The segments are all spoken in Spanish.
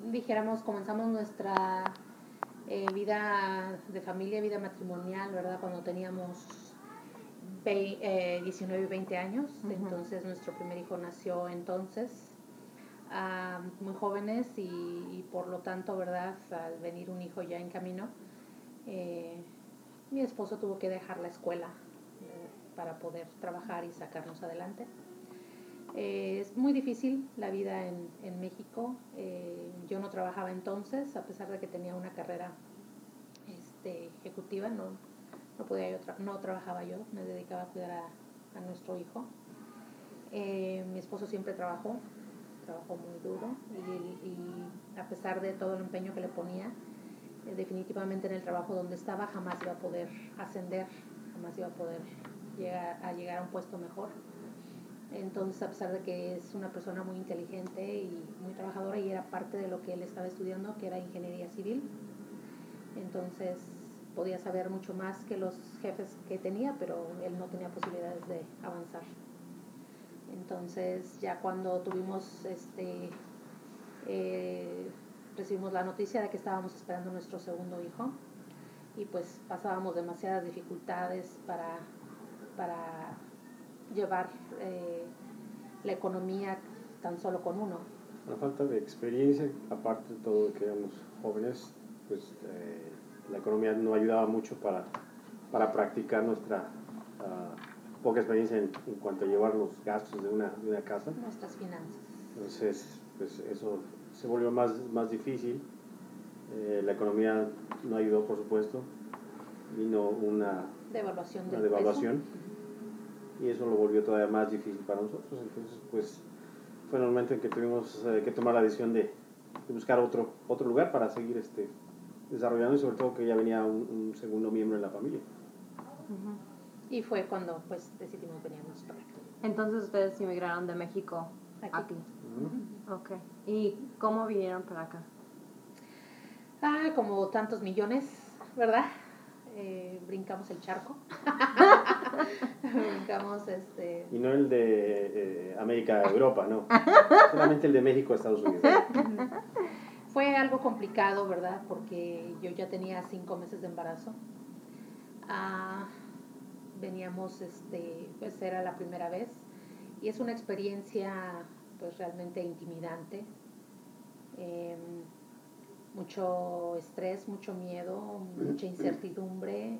dijéramos, comenzamos nuestra vida de familia, vida matrimonial, ¿verdad? Cuando teníamos 19 y 20 años. Uh-huh. Entonces nuestro primer hijo nació entonces, muy jóvenes y por lo tanto, ¿verdad? Al venir un hijo ya en camino, mi esposo tuvo que dejar la escuela para poder trabajar y sacarnos adelante. Es muy difícil la vida en México. Yo no trabajaba entonces, a pesar de que tenía una carrera ejecutiva, no trabajaba yo, me dedicaba a cuidar a nuestro hijo. Mi esposo siempre trabajó muy duro y a pesar de todo el empeño que le ponía, definitivamente en el trabajo donde estaba jamás iba a poder ascender, jamás iba a poder llegar a un puesto mejor. Entonces, a pesar de que es una persona muy inteligente y muy trabajadora, y era parte de lo que él estaba estudiando, que era ingeniería civil, entonces podía saber mucho más que los jefes que tenía, pero él no tenía posibilidades de avanzar. Entonces, ya cuando tuvimos recibimos la noticia de que estábamos esperando nuestro segundo hijo, y pues pasábamos demasiadas dificultades para llevar la economía tan solo con uno. La falta de experiencia, aparte de todo de que éramos jóvenes, pues la economía no ayudaba mucho para practicar nuestra poca experiencia en cuanto a llevar los gastos de una casa. Nuestras finanzas. Entonces, pues eso se volvió más difícil. La economía no ayudó, por supuesto. Vino una devaluación y eso lo volvió todavía más difícil para nosotros. Entonces, pues fue en el momento en que tuvimos que tomar la decisión de buscar otro lugar para seguir desarrollando, y sobre todo que ya venía un segundo miembro en la familia. Uh-huh. Y fue cuando pues decidimos venirnos para acá. Entonces ustedes emigraron de México aquí. Uh-huh. Okay. ¿Y cómo vinieron para acá? Como tantos millones, ¿verdad? Brincamos el charco. Brincamos Y no el de América, Europa, no. Solamente el de México a Estados Unidos. Fue algo complicado, ¿verdad? Porque yo ya tenía 5 meses de embarazo. Veníamos, pues era la primera vez. Y es una experiencia, pues realmente intimidante. Mucho estrés, mucho miedo, mucha incertidumbre.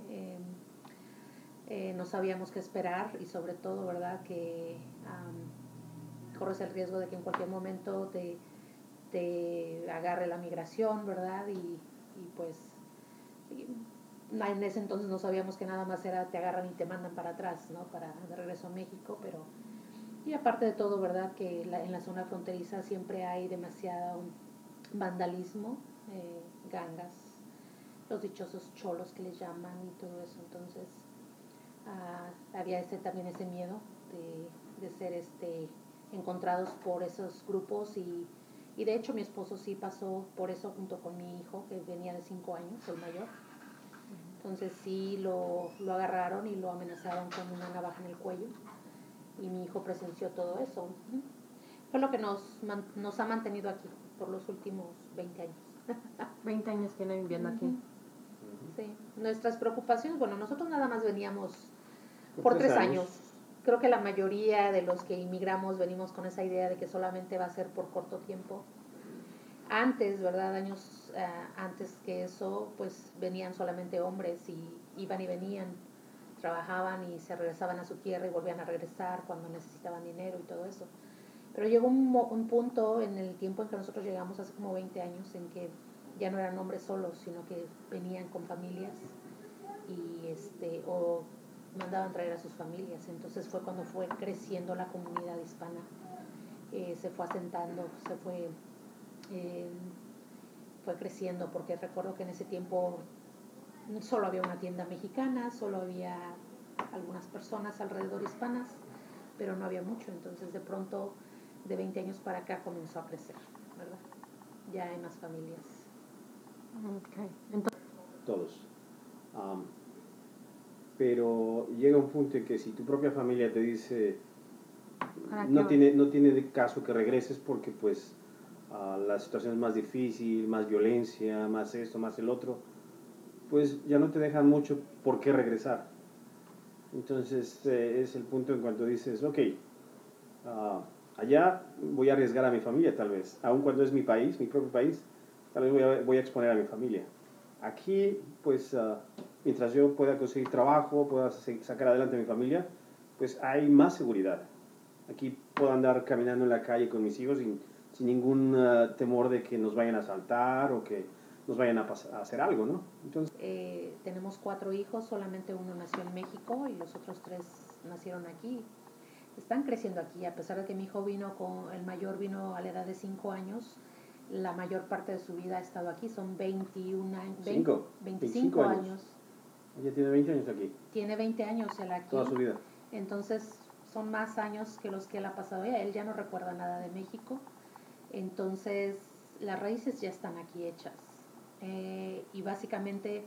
No sabíamos qué esperar y sobre todo, ¿verdad? Que corres el riesgo de que en cualquier momento te agarre la migración, ¿verdad? Y pues en ese entonces no sabíamos que nada más era te agarran y te mandan para atrás, ¿no? Para de regreso a México, pero y aparte de todo, ¿verdad? Que en la zona fronteriza siempre hay demasiado vandalismo, gangas, los dichosos cholos que les llaman y todo eso. Entonces había también ese miedo de ser encontrados por esos grupos y de hecho mi esposo sí pasó por eso junto con mi hijo que venía de 5 años, el mayor. Entonces sí lo agarraron y lo amenazaron con una navaja en el cuello y mi hijo presenció todo eso. Fue lo que nos ha mantenido aquí por los últimos 20 años. 20 años tiene viviendo aquí. Sí, nuestras preocupaciones, bueno, nosotros nada más veníamos por 3 años. Creo que la mayoría de los que inmigramos venimos con esa idea de que solamente va a ser por corto tiempo. Antes, ¿verdad? Años antes que eso, pues venían solamente hombres y iban y venían, trabajaban y se regresaban a su tierra y volvían a regresar cuando necesitaban dinero y todo eso. Pero llegó un punto en el tiempo en que nosotros llegamos hace como 20 años en que ya no eran hombres solos, sino que venían con familias y o mandaban traer a sus familias. Entonces fue cuando fue creciendo la comunidad hispana, se fue asentando, fue creciendo, porque recuerdo que en ese tiempo solo había una tienda mexicana, solo había algunas personas alrededor hispanas, pero no había mucho. Entonces de pronto de 20 años para acá comenzó a crecer, ¿verdad? Ya hay más familias. Okay. Entonces, todos. Pero llega un punto en que si tu propia familia te dice no tiene caso que regreses porque pues la situación es más difícil, más violencia, más esto, más el otro, pues ya no te dejan mucho por qué regresar. Entonces es el punto en cuanto dices, ok, allá voy a arriesgar a mi familia tal vez, aun cuando es mi país, mi propio país, tal vez voy a exponer a mi familia. Aquí, pues, mientras yo pueda conseguir trabajo, pueda sacar adelante a mi familia, pues hay más seguridad. Aquí puedo andar caminando en la calle con mis hijos sin ningún temor de que nos vayan a asaltar o que nos vayan a hacer algo, ¿no? Entonces, tenemos 4 hijos, solamente uno nació en México y los otros 3 nacieron aquí. Están creciendo aquí, a pesar de que mi hijo el mayor vino a la edad de 5 años, la mayor parte de su vida ha estado aquí, son 21 años, 25 años. Ella tiene 20 años aquí. Tiene 20 años él aquí. Toda su vida. Entonces, son más años que los que él ha pasado allá. Él ya no recuerda nada de México. Entonces, las raíces ya están aquí hechas. Y básicamente,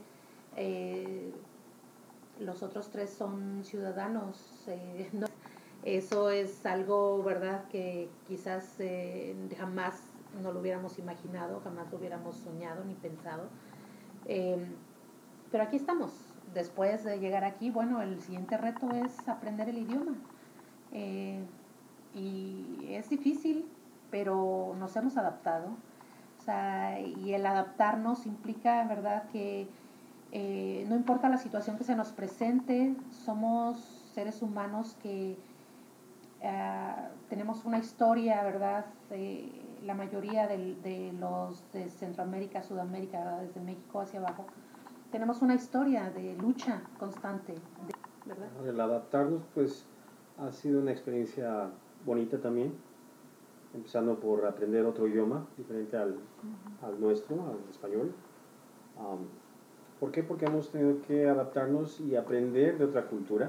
los otros 3 son ciudadanos. No, eso es algo, ¿verdad?, que quizás jamás no lo hubiéramos imaginado, jamás lo hubiéramos soñado ni pensado. Pero aquí estamos. Después de llegar aquí, bueno, el siguiente reto es aprender el idioma. Y es difícil, pero nos hemos adaptado. O sea, y el adaptarnos implica, ¿verdad?, que no importa la situación que se nos presente, somos seres humanos que tenemos una historia, ¿verdad? La mayoría de los de Centroamérica, Sudamérica, ¿verdad?, desde México hacia abajo, tenemos una historia de lucha constante, ¿verdad? El adaptarnos, pues, ha sido una experiencia bonita también, empezando por aprender otro idioma diferente al nuestro, al español. ¿Por qué? Porque hemos tenido que adaptarnos y aprender de otra cultura.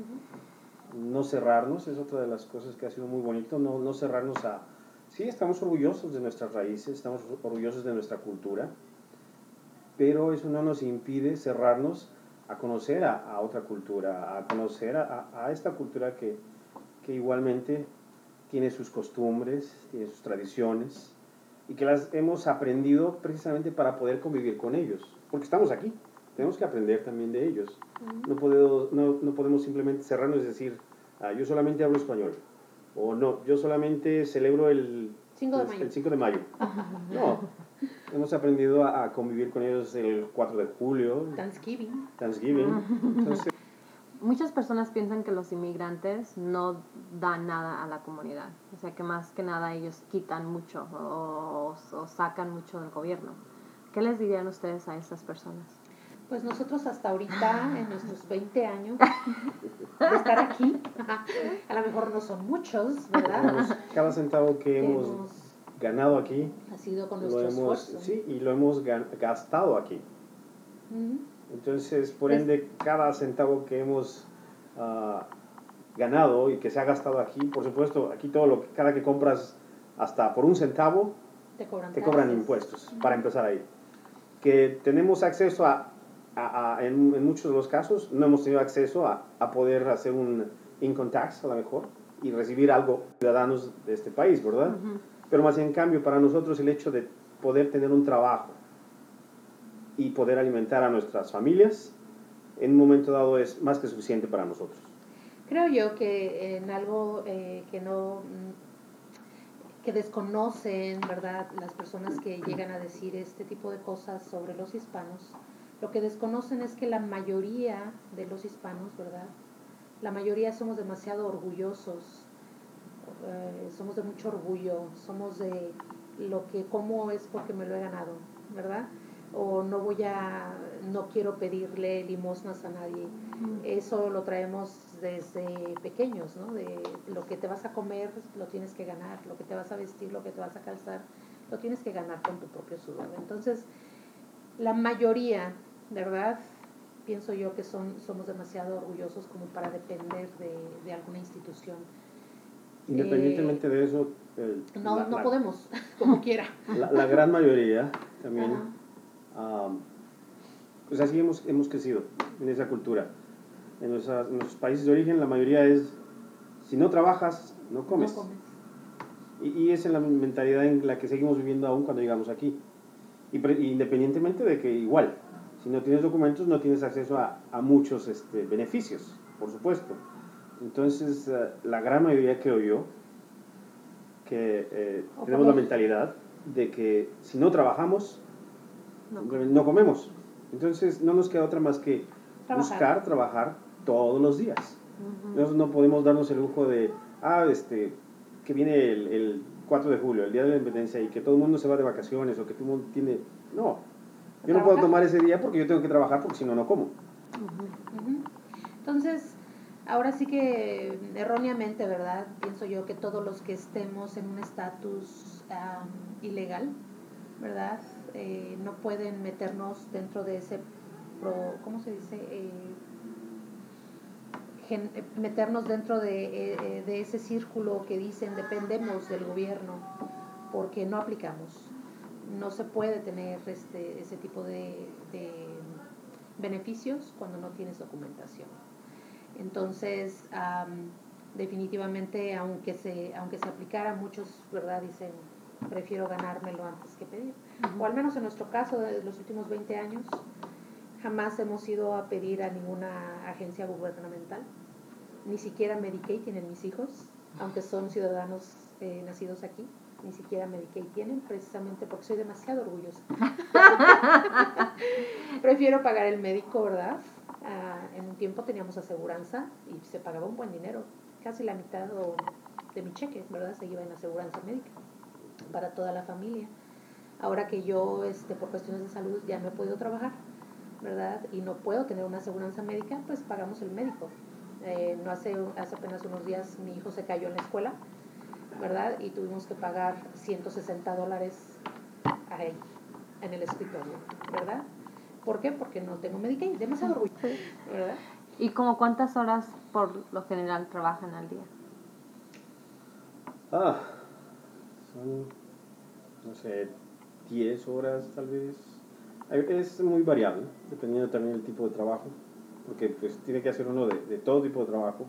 No cerrarnos, es otra de las cosas que ha sido muy bonito, no cerrarnos a... Sí, estamos orgullosos de nuestras raíces, estamos orgullosos de nuestra cultura, pero eso no nos impide cerrarnos a conocer a otra cultura, a conocer a esta cultura que igualmente tiene sus costumbres, tiene sus tradiciones, y que las hemos aprendido precisamente para poder convivir con ellos, porque estamos aquí, tenemos que aprender también de ellos. No podemos simplemente cerrarnos y decir, yo solamente hablo español, o no, yo solamente celebro el 5 de mayo. No, hemos aprendido a convivir con ellos el 4 de julio. Thanksgiving. Entonces, muchas personas piensan que los inmigrantes no dan nada a la comunidad, o sea que más que nada ellos quitan mucho o sacan mucho del gobierno. ¿Qué les dirían ustedes a esas personas? Pues nosotros hasta ahorita, en nuestros 20 años de estar aquí, a lo mejor no son muchos, ¿verdad? Cada centavo que hemos ganado aquí ha sido con nuestro esfuerzo. Sí, y lo hemos gastado aquí. Entonces, por ende, cada centavo que hemos ganado y que se ha gastado aquí, por supuesto, aquí cada que compras hasta por un centavo, te cobran impuestos, para empezar ahí. Que tenemos acceso en muchos de los casos, no hemos tenido acceso a poder hacer un income tax, a lo mejor, y recibir algo ciudadanos de este país, ¿verdad? Pero más en cambio, para nosotros el hecho de poder tener un trabajo y poder alimentar a nuestras familias, en un momento dado es más que suficiente para nosotros. Creo yo que en algo que desconocen, ¿verdad?, las personas que llegan a decir este tipo de cosas sobre los hispanos, lo que desconocen es que la mayoría de los hispanos, ¿verdad?, la mayoría somos demasiado orgullosos, somos de mucho orgullo, somos de cómo es porque me lo he ganado, ¿verdad? O no quiero pedirle limosnas a nadie. Eso lo traemos desde pequeños, ¿no? De lo que te vas a comer, lo tienes que ganar, lo que te vas a vestir, lo que te vas a calzar, lo tienes que ganar con tu propio sudor. Entonces, la mayoría, ¿verdad?, pienso yo que somos demasiado orgullosos como para depender de alguna institución. Independientemente de eso, no podemos, como quiera. La gran mayoría también, pues así hemos crecido en esa cultura. En nuestros países de origen la mayoría es, si no trabajas, no comes. Y esa es la mentalidad en la que seguimos viviendo aún cuando llegamos aquí. Independientemente de que igual, si no tienes documentos no tienes acceso a muchos beneficios, por supuesto. Entonces, la gran mayoría, creo yo, que tenemos la mentalidad de que si no trabajamos, no comemos. Entonces, no nos queda otra más que buscar trabajar todos los días. Nosotros no podemos darnos el lujo de, que viene el 4 de julio, el día de la independencia, y que todo el mundo se va de vacaciones, o que todo el mundo tiene... No, yo no puedo tomar ese día porque yo tengo que trabajar, porque si no, no como. Entonces, ahora sí que erróneamente, ¿verdad? Pienso yo que todos los que estemos en un estatus ilegal, ¿verdad? No pueden meternos dentro de ese, ¿cómo se dice? Meternos dentro de ese círculo que dicen dependemos del gobierno, porque no aplicamos. No se puede tener ese tipo de beneficios cuando no tienes documentación. Entonces, definitivamente, aunque se aplicara, muchos, ¿verdad?, dicen, prefiero ganármelo antes que pedir. O al menos en nuestro caso, de los últimos 20 años, jamás hemos ido a pedir a ninguna agencia gubernamental. Ni siquiera Medicaid tienen mis hijos, aunque son ciudadanos nacidos aquí. Ni siquiera Medicaid tienen, precisamente porque soy demasiado orgullosa. Prefiero pagar el médico, ¿verdad? En un tiempo teníamos aseguranza y se pagaba un buen dinero, casi la mitad de mi cheque, ¿verdad? Se iba en aseguranza médica para toda la familia. Ahora que yo, por cuestiones de salud, ya no he podido trabajar, ¿verdad? Y no puedo tener una aseguranza médica, pues pagamos el médico. No hace apenas unos días mi hijo se cayó en la escuela, ¿verdad? Y tuvimos que pagar $160 ahí, en el escritorio, ¿verdad? ¿Por qué? Porque no tengo Medicaid, demasiado orgullo, ¿verdad? ¿Y como cuántas horas por lo general trabajan al día? Son, no sé, 10 horas tal vez. Es muy variable, dependiendo también del tipo de trabajo, porque pues tiene que hacer uno de todo tipo de trabajo.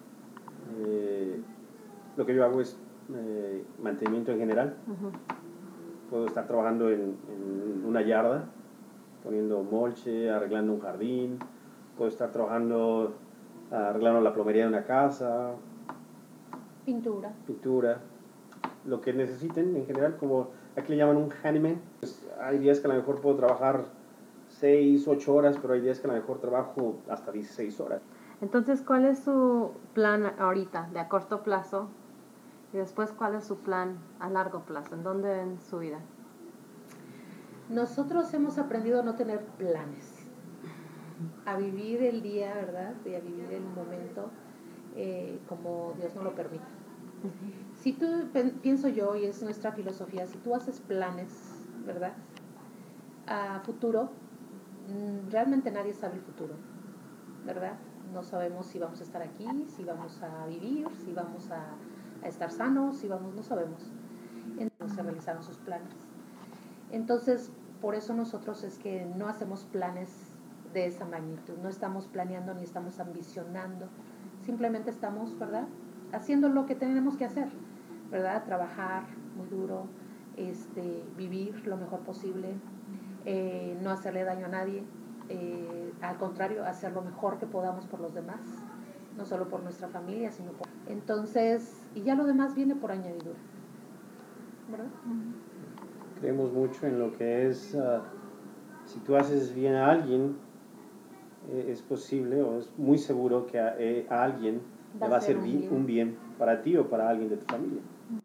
Lo que yo hago es mantenimiento en general. Puedo estar trabajando en una yarda, poniendo mulche, arreglando un jardín. Puedo estar trabajando arreglando la plomería de una casa. Pintura. Lo que necesiten en general, como aquí le llaman un handyman. Pues hay días que a lo mejor puedo trabajar 6, 8 horas, pero hay días que a lo mejor trabajo hasta 16 horas. Entonces, ¿cuál es su plan ahorita, de a corto plazo? Y después, ¿cuál es su plan a largo plazo? ¿En dónde ven su vida? Nosotros hemos aprendido a no tener planes, a vivir el día, ¿verdad? Y a vivir el momento como Dios nos lo permite. Si tú, pienso yo, y es nuestra filosofía, si tú haces planes, ¿verdad?, a futuro, realmente nadie sabe el futuro, ¿verdad? No sabemos si vamos a estar aquí, si vamos a vivir, si vamos a estar sanos, si vamos, no sabemos. Entonces se realizaron sus planes. Entonces, por eso nosotros es que no hacemos planes de esa magnitud, no estamos planeando ni estamos ambicionando, simplemente estamos, ¿verdad?, haciendo lo que tenemos que hacer, ¿verdad? Trabajar muy duro, vivir lo mejor posible, no hacerle daño a nadie, al contrario, hacer lo mejor que podamos por los demás, no solo por nuestra familia, sino por... Entonces, y ya lo demás viene por añadidura, ¿verdad? Creemos mucho en lo que es, si tú haces bien a alguien, es posible o es muy seguro que a alguien le va a servir un bien para ti o para alguien de tu familia.